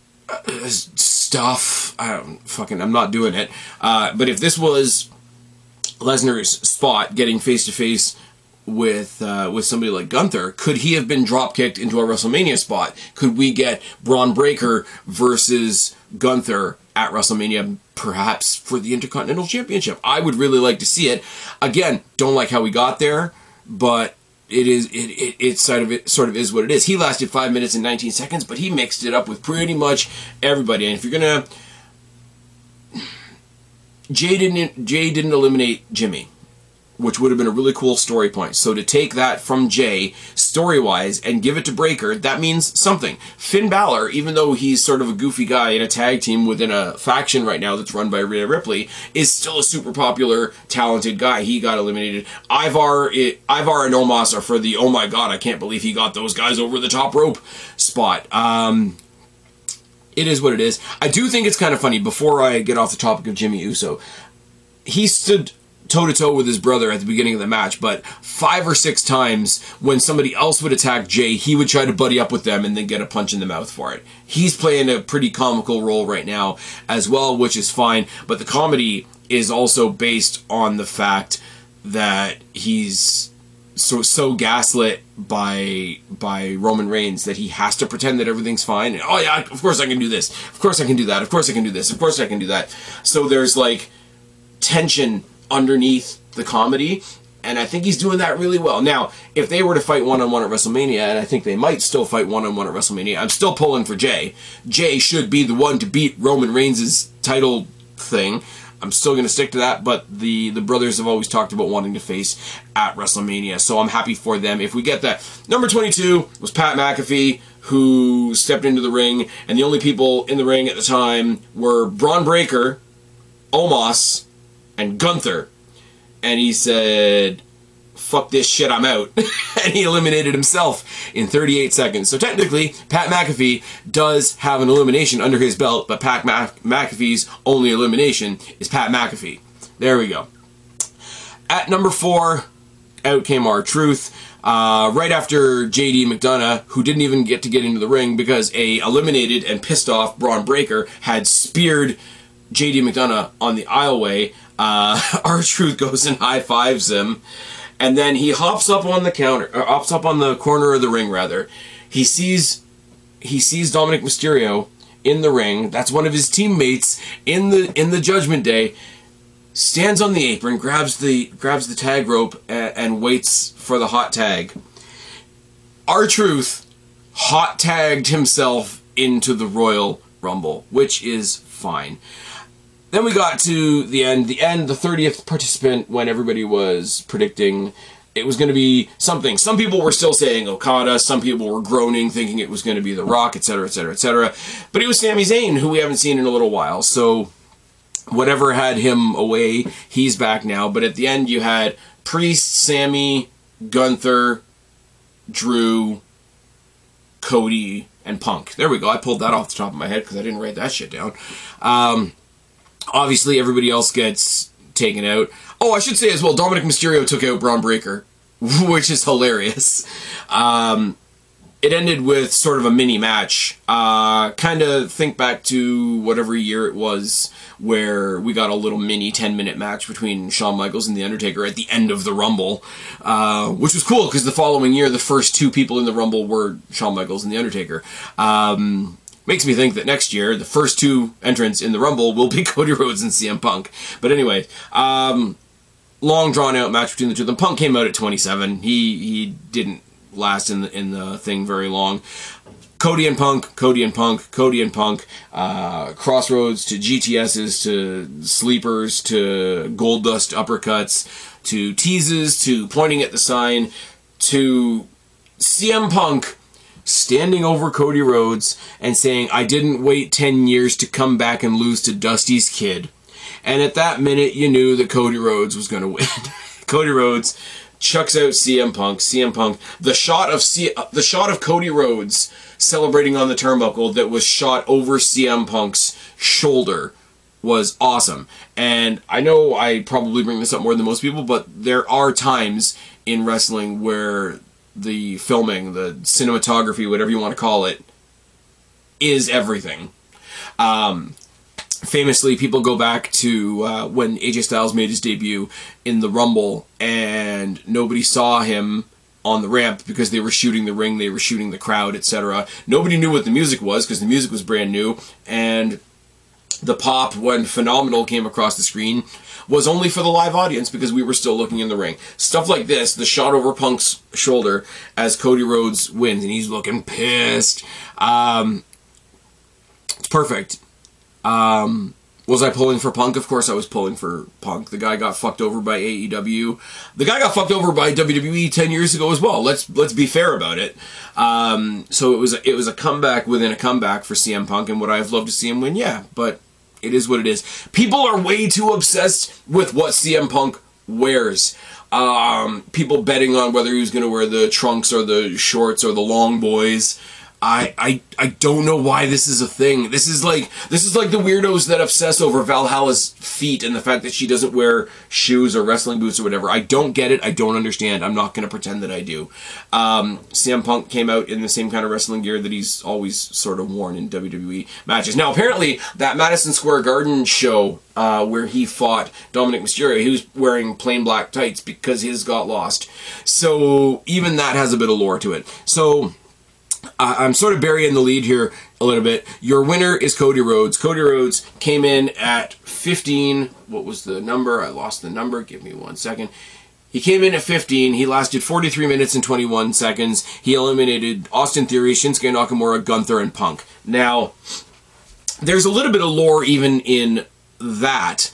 stuff, I'm not doing it. But if this was Lesnar's spot, getting face to face with somebody like Gunther, could he have been drop kicked into a WrestleMania spot? Could we get Braun Breaker versus Gunther at WrestleMania, perhaps for the Intercontinental Championship? I would really like to see it. Again, don't like how we got there, but it sort of is what it is. He lasted 5 minutes and 19 seconds, but he mixed it up with pretty much everybody. And if you're gonna, Jay didn't eliminate Jimmy, which would have been a really cool story point. So to take that from Jay, story-wise, and give it to Breaker, that means something. Finn Balor, even though he's sort of a goofy guy in a tag team within a faction right now that's run by Rhea Ripley, is still a super popular, talented guy. He got eliminated. Ivar and Omos are for the, oh my god, I can't believe he got those guys over the top rope spot. It is what it is. I do think it's kind of funny, before I get off the topic of Jimmy Uso, he stood toe-to-toe with his brother at the beginning of the match, but 5 or 6 times when somebody else would attack Jay, he would try to buddy up with them and then get a punch in the mouth for it. He's playing a pretty comical role right now as well, which is fine, but the comedy is also based on the fact that he's so gaslit by Roman Reigns that he has to pretend that everything's fine. And, oh yeah, of course I can do this. Of course I can do that. Of course I can do this. Of course I can do that. So there's like tension underneath the comedy, And I think he's doing that really well. Now, if they were to fight one-on-one at WrestleMania, and I think they might still fight one-on-one at WrestleMania, I'm still pulling for Jay. Jay should be the one to beat Roman Reigns' title thing. I'm still going to stick to that, but the brothers have always talked about wanting to face at WrestleMania, so I'm happy for them if we get that. Number 22 was Pat McAfee, who stepped into the ring, and the only people in the ring at the time were Braun Breaker, Omos, and Gunther. And he said, fuck this shit, I'm out. And he eliminated himself in 38 seconds. So technically, Pat McAfee does have an elimination under his belt, but Pat McAfee's only elimination is Pat McAfee. There we go. At number 4, out came R-Truth. Right after JD McDonough, who didn't even get into the ring because a eliminated and pissed off Braun Breaker had speared JD McDonough on the aisleway. R-Truth goes and high-fives him, and then he hops up on the hops up on the corner of the ring, rather. He sees Dominic Mysterio in the ring. That's one of his teammates in the Judgment Day. Stands on the apron, grabs the tag rope, and waits for the hot tag. R-Truth hot tagged himself into the Royal Rumble, which is fine. Then we got to the end, the 30th participant, when everybody was predicting it was going to be something. Some people were still saying Okada, some people were groaning, thinking it was going to be The Rock, etc., etc., etc. But it was Sami Zayn, who we haven't seen in a little while, so whatever had him away, he's back now. But at the end, you had Priest, Sami, Gunther, Drew, Cody, and Punk. There we go. I pulled that off the top of my head because I didn't write that shit down. Obviously, everybody else gets taken out. Oh, I should say as well, Dominic Mysterio took out Braun Breaker, which is hilarious. It ended with sort of a mini match. Kind of think back to whatever year it was where we got a little mini 10-minute match between Shawn Michaels and The Undertaker at the end of the Rumble, which was cool because the following year the first 2 people in the Rumble were Shawn Michaels and The Undertaker. Makes me think that next year the first 2 entrants in the Rumble will be Cody Rhodes and CM Punk. But anyway, long drawn out match between the two of them. Punk came out at 27. He didn't last in the thing very long. Cody and Punk, Crossroads to GTSs to sleepers to gold dust uppercuts to teases to pointing at the sign to CM Punk standing over Cody Rhodes and saying, I didn't wait 10 years to come back and lose to Dusty's kid. And at that minute, you knew that Cody Rhodes was going to win. Cody Rhodes chucks out CM Punk. CM Punk. The shot of Cody Rhodes celebrating on the turnbuckle that was shot over CM Punk's shoulder was awesome. And I know I probably bring this up more than most people, but there are times in wrestling where the filming, the cinematography, whatever you want to call it, is everything. Famously, people go back to when AJ Styles made his debut in the Rumble, and nobody saw him on the ramp because they were shooting the ring, they were shooting the crowd, etc. Nobody knew what the music was because the music was brand new, and the pop when Phenomenal came across the screen was only for the live audience because we were still looking in the ring. Stuff like this, the shot over Punk's shoulder as Cody Rhodes wins, and he's looking pissed. It's perfect. Was I pulling for Punk? Of course I was pulling for Punk. The guy got fucked over by AEW. The guy got fucked over by WWE 10 years ago as well. Let's be fair about it. So it was a comeback within a comeback for CM Punk, and would I have loved to see him win? Yeah, but it is what it is. People are way too obsessed with what CM Punk wears. People betting on whether he was going to wear the trunks or the shorts or the long boys. I don't know why this is a thing. This is like the weirdos that obsess over Valhalla's feet and the fact that she doesn't wear shoes or wrestling boots or whatever. I don't get it. I don't understand. I'm not going to pretend that I do. CM Punk came out in the same kind of wrestling gear that he's always sort of worn in WWE matches. Now, apparently, that Madison Square Garden show where he fought Dominic Mysterio, he was wearing plain black tights because his got lost. So even that has a bit of lore to it. So I'm sort of burying the lead here a little bit. Your winner is Cody Rhodes. Cody Rhodes came in at 15. What was the number? I lost the number. Give me 1 second. He came in at 15. He lasted 43 minutes and 21 seconds. He eliminated Austin Theory, Shinsuke Nakamura, Gunther, and Punk. Now, there's a little bit of lore even in that.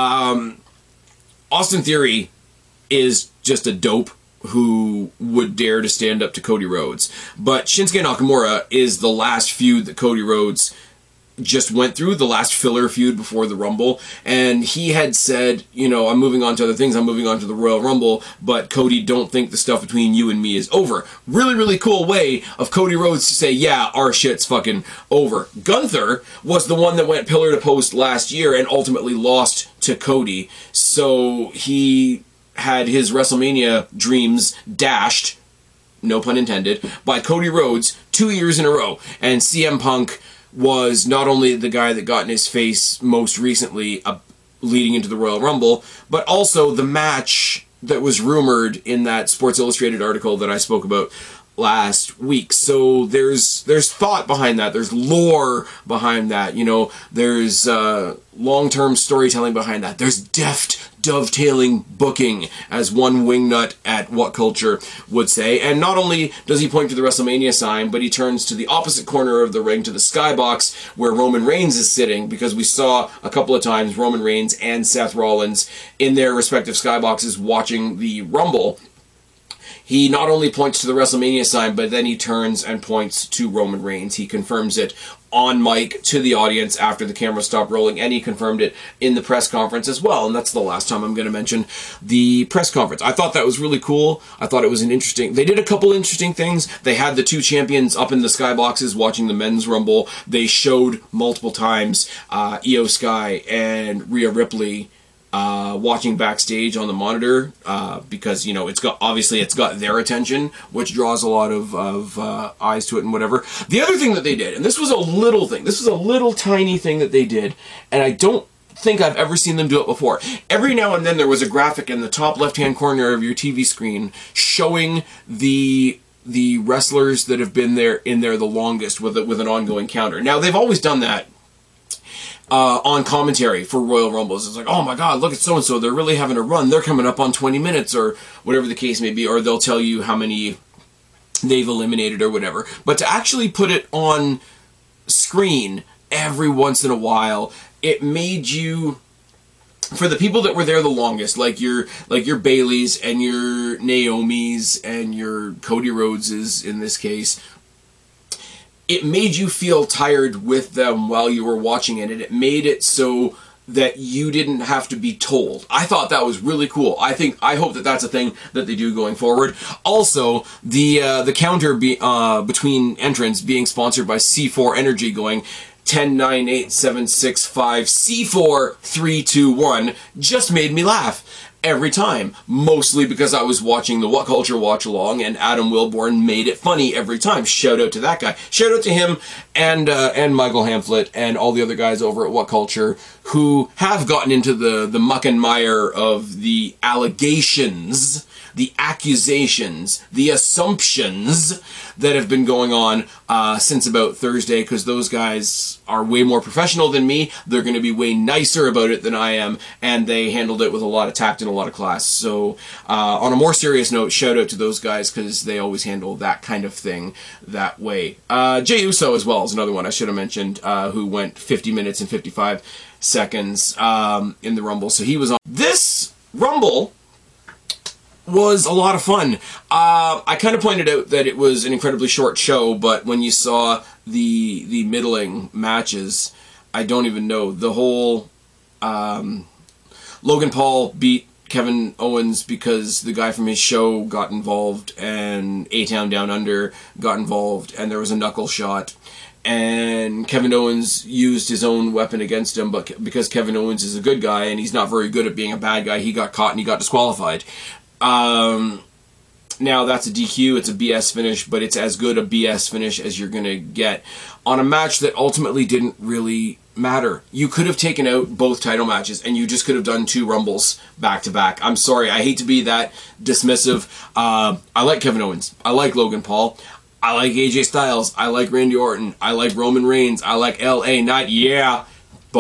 Austin Theory is just a dope who would dare to stand up to Cody Rhodes. But Shinsuke Nakamura is the last feud that Cody Rhodes just went through, the last filler feud before the Rumble, and he had said, you know, I'm moving on to other things, I'm moving on to the Royal Rumble, but Cody, don't think the stuff between you and me is over. Really, really cool way of Cody Rhodes to say, yeah, our shit's fucking over. Gunther was the one that went pillar to post last year and ultimately lost to Cody, so he had his WrestleMania dreams dashed, no pun intended, by Cody Rhodes 2 years in a row, and CM Punk was not only the guy that got in his face most recently leading into the Royal Rumble, but also the match that was rumored in that Sports Illustrated article that I spoke about last week. So there's thought behind that. There's lore behind that. You know, there's long-term storytelling behind that. There's deft dovetailing booking, as one wingnut at What Culture would say. And not only does he point to the WrestleMania sign, but he turns to the opposite corner of the ring, to the skybox where Roman Reigns is sitting, because we saw a couple of times Roman Reigns and Seth Rollins in their respective skyboxes watching the Rumble. He not only points to the WrestleMania sign, but then he turns and points to Roman Reigns. He confirms it on mic to the audience after the camera stopped rolling, and he confirmed it in the press conference as well. And that's the last time I'm going to mention the press conference. I thought that was really cool. I thought it was an interesting... They did a couple interesting things. They had the two champions up in the skyboxes watching the men's Rumble. They showed multiple times Io Sky and Rhea Ripley watching backstage on the monitor, because, you know, it's got their attention, which draws a lot of eyes to it and whatever. The other thing that they did, and this was a little thing, this was a little tiny thing that they did, and I don't think I've ever seen them do it before. Every now and then there was a graphic in the top left-hand corner of your TV screen showing the wrestlers that have been in there the longest with an ongoing counter. Now, they've always done that on commentary for Royal Rumbles. It's like, oh my god, look at so-and-so, they're really having a run, they're coming up on 20 minutes, or whatever the case may be, or they'll tell you how many they've eliminated or whatever. But to actually put it on screen every once in a while, it made you, for the people that were there the longest, like your Baileys and your Naomis and your Cody Rhodeses in this case, it made you feel tired with them while you were watching it, and it made it so that you didn't have to be told. I thought that was really cool. I hope that that's a thing that they do going forward. Also, the counter between entrants being sponsored by C4 Energy, going 10, 9, 8, 7, 6, 5, C4, 3, 2, 1, just made me laugh every time, mostly because I was watching the What Culture Watch Along, and Adam Wilborn made it funny every time. Shout out to that guy. Shout out to him and Michael Hamflett and all the other guys over at What Culture who have gotten into the muck and mire of the allegations, the accusations, the assumptions that have been going on since about Thursday, because those guys are way more professional than me. They're going to be way nicer about it than I am, and they handled it with a lot of tact and a lot of class. So on a more serious note, shout out to those guys, because they always handle that kind of thing that way. Jey Uso as well is another one I should have mentioned, who went 50 minutes and 55 seconds in the Rumble. So he was on. This Rumble was a lot of fun. I kind of pointed out that it was an incredibly short show, but when you saw the middling matches, I don't even know. The whole Logan Paul beat Kevin Owens because the guy from his show got involved, and A-Town Down Under got involved, and there was a knuckle shot. And Kevin Owens used his own weapon against him, but because Kevin Owens is a good guy and he's not very good at being a bad guy, he got caught and he got disqualified. Now that's a DQ, it's a BS finish, but it's as good a BS finish as you're gonna get on a match that ultimately didn't really matter. You could have taken out both title matches and you just could have done 2 Rumbles back to back. I'm sorry, I hate to be that dismissive. I like Kevin Owens, I like Logan Paul, I like AJ Styles, I like Randy Orton, I like Roman Reigns, I like LA Knight, yeah, but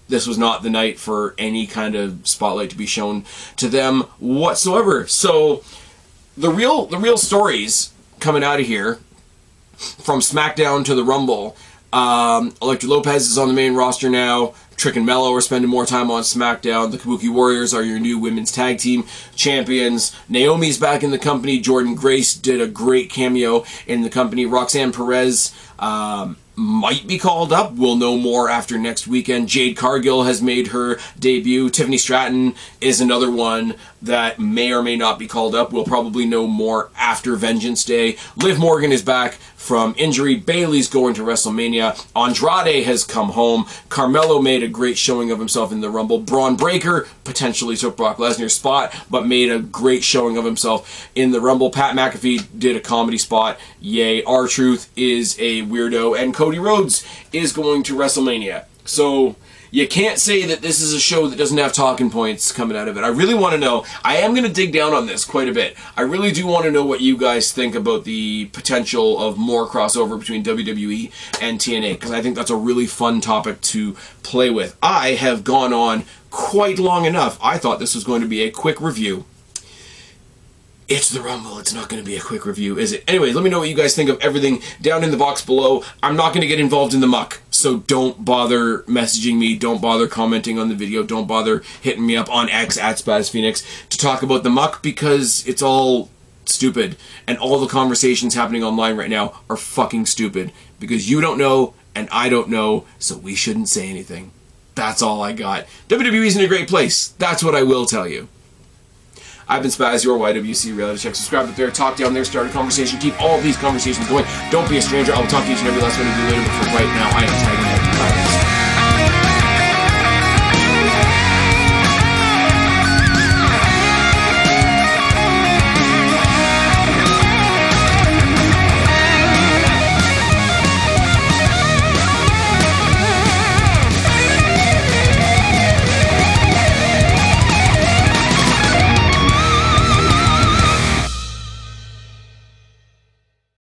this was not the night for any kind of spotlight to be shown to them whatsoever. So the real stories coming out of here, from SmackDown to the Rumble, Elektra Lopez is on the main roster now. Trick and Mello are spending more time on SmackDown. The Kabuki Warriors are your new women's tag team champions. Naomi's back in the company. Jordynne Grace did a great cameo in the company. Roxanne Perez might be called up. We'll know more after next weekend. Jade Cargill has made her debut. Tiffany Stratton is another one that may or may not be called up. We'll probably know more after Vengeance Day. Liv Morgan is back from injury. Bayley's going to WrestleMania. Andrade has come home. Carmelo made a great showing of himself in the Rumble. Braun Breaker potentially took Brock Lesnar's spot, but made a great showing of himself in the Rumble. Pat McAfee did a comedy spot. Yay. R-Truth is a weirdo. And Cody Rhodes is going to WrestleMania. So you can't say that this is a show that doesn't have talking points coming out of it. I really want to know. I am going to dig down on this quite a bit. I really do want to know what you guys think about the potential of more crossover between WWE and TNA, because I think that's a really fun topic to play with. I have gone on quite long enough. I thought this was going to be a quick review. It's the Rumble. It's not going to be a quick review, is it? Anyway, let me know what you guys think of everything down in the box below. I'm not going to get involved in the muck, so don't bother messaging me. Don't bother commenting on the video. Don't bother hitting me up on X at SpazPhoenix to talk about the muck, because it's all stupid. And all the conversations happening online right now are fucking stupid, because you don't know and I don't know, so we shouldn't say anything. That's all I got. WWE's in a great place. That's what I will tell you. I've been Spaz, your YWC Reality Check. Subscribe up there, talk down there, start a conversation, keep all of these conversations going. Don't be a stranger. I will talk to each and every last one of you later, but for right now, I am tagging out.